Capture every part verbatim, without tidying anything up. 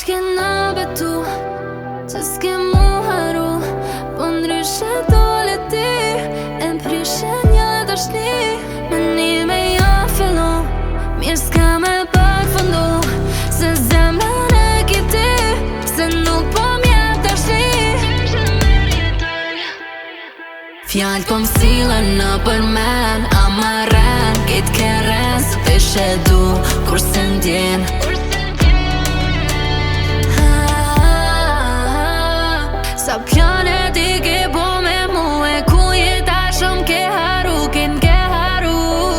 Shkena betu që s'ke mu haru, po ndryshe dole ti e m'prishe një dashni. Menime ja fillu, mirë s'ka me përfundu, se zemrën e ki ti, se nuk po m'jep dashni. Fjallë po m'silën në përmen, amaren, kejt keren, së peshe du, kur se ndjen. Sa pjane ti ke bo me mu e ku jeta shumë ke haru, kin ke haru.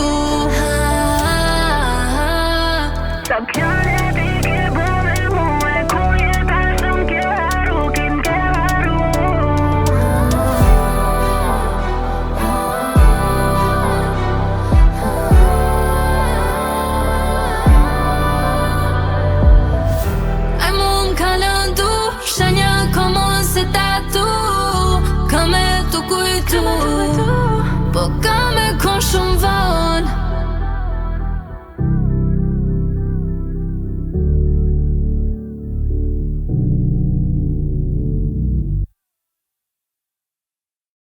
Sa pjane ti ke bo me mu e ku jeta shumë ke haru, kin ke haru. Ai mu m'ka lëndu, shenja komon se tatu, ka me tu kujtu, po ka me kon shumë val.